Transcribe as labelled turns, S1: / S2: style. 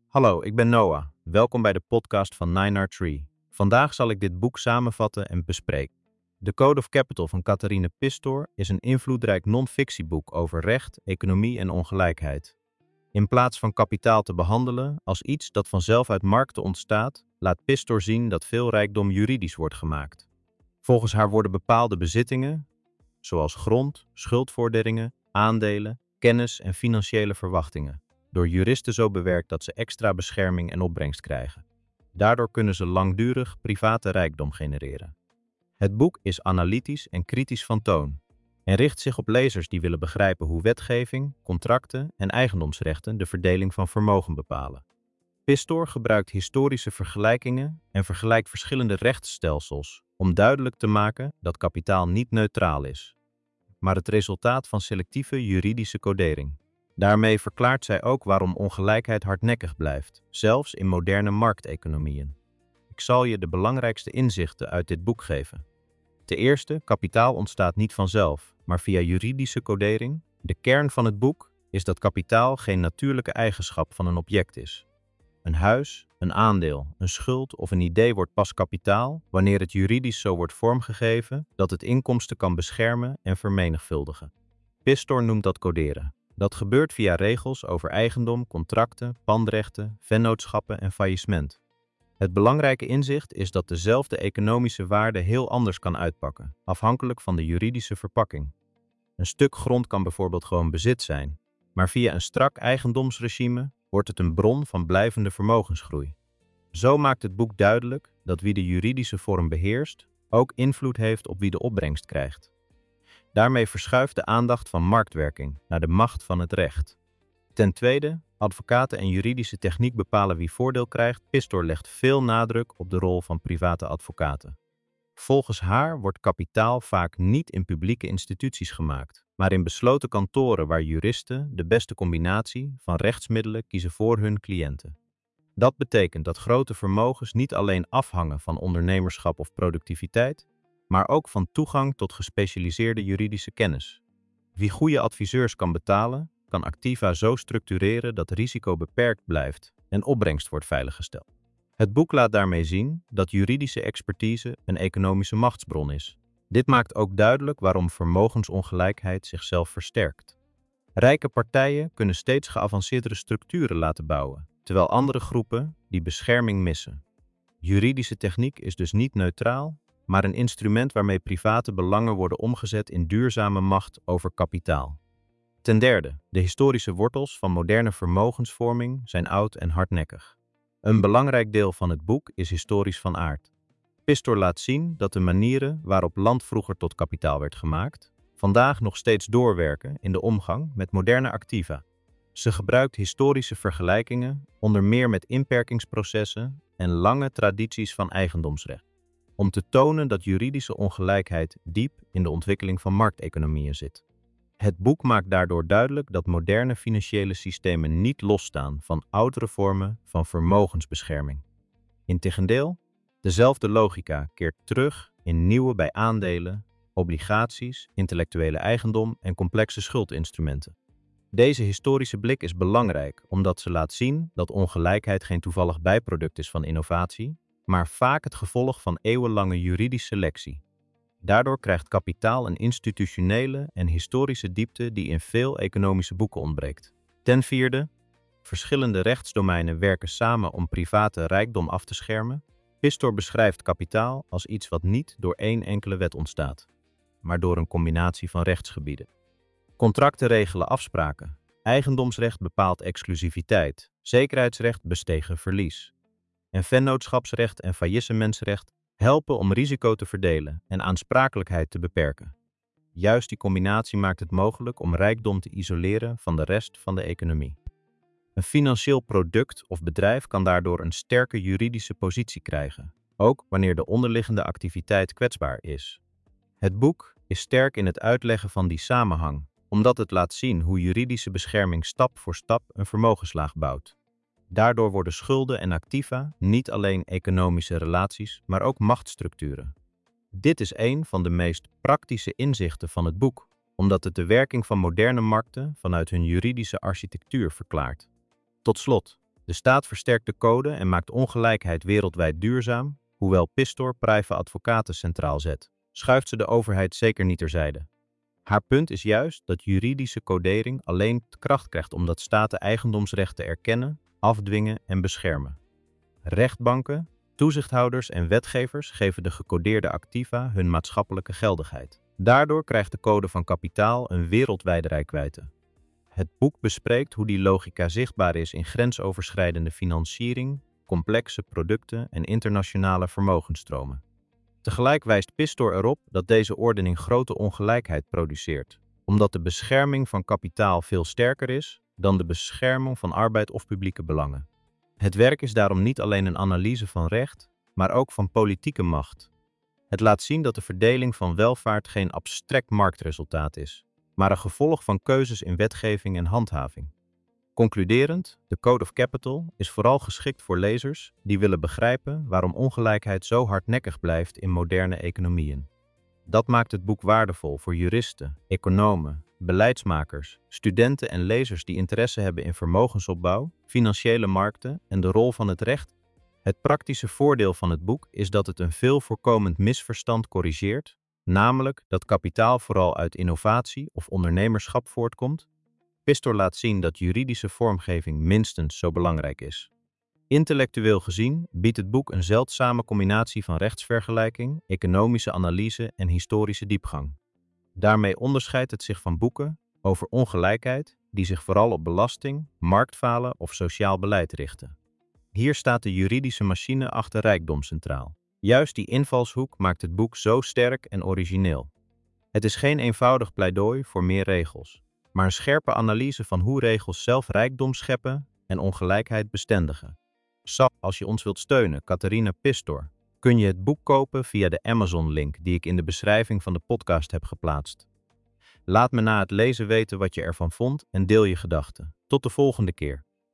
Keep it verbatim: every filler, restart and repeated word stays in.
S1: Hallo, ik ben Noah. Welkom bij de podcast van Nine R Tree. Vandaag zal ik dit boek samenvatten en bespreken. The Code of Capital van Catharine Pistor is een invloedrijk non-fictieboek over recht, economie en ongelijkheid. In plaats van kapitaal te behandelen als iets dat vanzelf uit markten ontstaat, laat Pistor zien dat veel rijkdom juridisch wordt gemaakt. Volgens haar worden bepaalde bezittingen, zoals grond, schuldvorderingen, aandelen, kennis en financiële verwachtingen, door juristen zo bewerkt dat ze extra bescherming en opbrengst krijgen. Daardoor kunnen ze langdurig private rijkdom genereren. Het boek is analytisch en kritisch van toon en richt zich op lezers die willen begrijpen hoe wetgeving, contracten en eigendomsrechten de verdeling van vermogen bepalen. Pistor gebruikt historische vergelijkingen en vergelijkt verschillende rechtsstelsels om duidelijk te maken dat kapitaal niet neutraal is, maar het resultaat van selectieve juridische codering. Daarmee verklaart zij ook waarom ongelijkheid hardnekkig blijft, zelfs in moderne markteconomieën. Ik zal je de belangrijkste inzichten uit dit boek geven. Ten eerste, kapitaal ontstaat niet vanzelf, maar via juridische codering. De kern van het boek is dat kapitaal geen natuurlijke eigenschap van een object is. Een huis, een aandeel, een schuld of een idee wordt pas kapitaal wanneer het juridisch zo wordt vormgegeven dat het inkomsten kan beschermen en vermenigvuldigen. Pistor noemt dat coderen. Dat gebeurt via regels over eigendom, contracten, pandrechten, vennootschappen en faillissement. Het belangrijke inzicht is dat dezelfde economische waarde heel anders kan uitpakken, afhankelijk van de juridische verpakking. Een stuk grond kan bijvoorbeeld gewoon bezit zijn, maar via een strak eigendomsregime wordt het een bron van blijvende vermogensgroei. Zo maakt het boek duidelijk dat wie de juridische vorm beheerst, ook invloed heeft op wie de opbrengst krijgt. Daarmee verschuift de aandacht van marktwerking naar de macht van het recht. Ten tweede, advocaten en juridische techniek bepalen wie voordeel krijgt. Pistor legt veel nadruk op de rol van private advocaten. Volgens haar wordt kapitaal vaak niet in publieke instituties gemaakt, maar in besloten kantoren waar juristen de beste combinatie van rechtsmiddelen kiezen voor hun cliënten. Dat betekent dat grote vermogens niet alleen afhangen van ondernemerschap of productiviteit, maar ook van toegang tot gespecialiseerde juridische kennis. Wie goede adviseurs kan betalen, kan activa zo structureren dat risico beperkt blijft en opbrengst wordt veiliggesteld. Het boek laat daarmee zien dat juridische expertise een economische machtsbron is. Dit maakt ook duidelijk waarom vermogensongelijkheid zichzelf versterkt. Rijke partijen kunnen steeds geavanceerdere structuren laten bouwen, terwijl andere groepen die bescherming missen. Juridische techniek is dus niet neutraal, maar een instrument waarmee private belangen worden omgezet in duurzame macht over kapitaal. Ten derde, de historische wortels van moderne vermogensvorming zijn oud en hardnekkig. Een belangrijk deel van het boek is historisch van aard. Pistor laat zien dat de manieren waarop land vroeger tot kapitaal werd gemaakt, vandaag nog steeds doorwerken in de omgang met moderne activa. Ze gebruikt historische vergelijkingen, onder meer met inperkingsprocessen en lange tradities van eigendomsrecht, om te tonen dat juridische ongelijkheid diep in de ontwikkeling van markteconomieën zit. Het boek maakt daardoor duidelijk dat moderne financiële systemen niet losstaan van oudere vormen van vermogensbescherming. Integendeel, dezelfde logica keert terug in nieuwe bij aandelen, obligaties, intellectuele eigendom en complexe schuldinstrumenten. Deze historische blik is belangrijk omdat ze laat zien dat ongelijkheid geen toevallig bijproduct is van innovatie, maar vaak het gevolg van eeuwenlange juridische selectie. Daardoor krijgt kapitaal een institutionele en historische diepte die in veel economische boeken ontbreekt. Ten vierde, verschillende rechtsdomeinen werken samen om private rijkdom af te schermen. Pistor beschrijft kapitaal als iets wat niet door één enkele wet ontstaat, maar door een combinatie van rechtsgebieden. Contracten regelen afspraken, eigendomsrecht bepaalt exclusiviteit, zekerheidsrecht bestegen verlies. En vennootschapsrecht en faillissementsrecht helpen om risico te verdelen en aansprakelijkheid te beperken. Juist die combinatie maakt het mogelijk om rijkdom te isoleren van de rest van de economie. Een financieel product of bedrijf kan daardoor een sterke juridische positie krijgen, ook wanneer de onderliggende activiteit kwetsbaar is. Het boek is sterk in het uitleggen van die samenhang, omdat het laat zien hoe juridische bescherming stap voor stap een vermogenslaag bouwt. Daardoor worden schulden en activa niet alleen economische relaties, maar ook machtsstructuren. Dit is een van de meest praktische inzichten van het boek, omdat het de werking van moderne markten vanuit hun juridische architectuur verklaart. Tot slot, De staat versterkt de code en maakt ongelijkheid wereldwijd duurzaam. Hoewel Pistor Private advocaten centraal zet, schuift ze de overheid zeker niet terzijde. Haar punt is juist dat juridische codering alleen kracht krijgt omdat staten eigendomsrechten erkennen, afdwingen en beschermen. Rechtbanken, toezichthouders en wetgevers geven de gecodeerde activa hun maatschappelijke geldigheid. Daardoor krijgt de code van kapitaal een wereldwijde reikwijdte. Het boek bespreekt hoe die logica zichtbaar is in grensoverschrijdende financiering, complexe producten en internationale vermogensstromen. Tegelijk wijst Pistor erop dat deze ordening grote ongelijkheid produceert, omdat de bescherming van kapitaal veel sterker is dan de bescherming van arbeid of publieke belangen. Het werk is daarom niet alleen een analyse van recht, maar ook van politieke macht. Het laat zien dat de verdeling van welvaart geen abstract marktresultaat is, maar een gevolg van keuzes in wetgeving en handhaving. Concluderend, de Code of Capital is vooral geschikt voor lezers die willen begrijpen waarom ongelijkheid zo hardnekkig blijft in moderne economieën. Dat maakt het boek waardevol voor juristen, economen, beleidsmakers, studenten en lezers die interesse hebben in vermogensopbouw, financiële markten en de rol van het recht. Het praktische voordeel van het boek is dat het een veel voorkomend misverstand corrigeert, namelijk dat kapitaal vooral uit innovatie of ondernemerschap voortkomt. Pistor laat zien dat juridische vormgeving minstens zo belangrijk is. Intellectueel gezien biedt het boek een zeldzame combinatie van rechtsvergelijking, economische analyse en historische diepgang. Daarmee onderscheidt het zich van boeken over ongelijkheid die zich vooral op belasting, marktfalen of sociaal beleid richten. Hier staat de juridische machine achter rijkdom centraal. Juist die invalshoek maakt het boek zo sterk en origineel. Het is geen eenvoudig pleidooi voor meer regels, maar een scherpe analyse van hoe regels zelf rijkdom scheppen en ongelijkheid bestendigen. Als je ons wilt steunen, Catharina Pistor, kun je het boek kopen via de Amazon-link die ik in de beschrijving van de podcast heb geplaatst. Laat me na het lezen weten wat je ervan vond en deel je gedachten. Tot de volgende keer.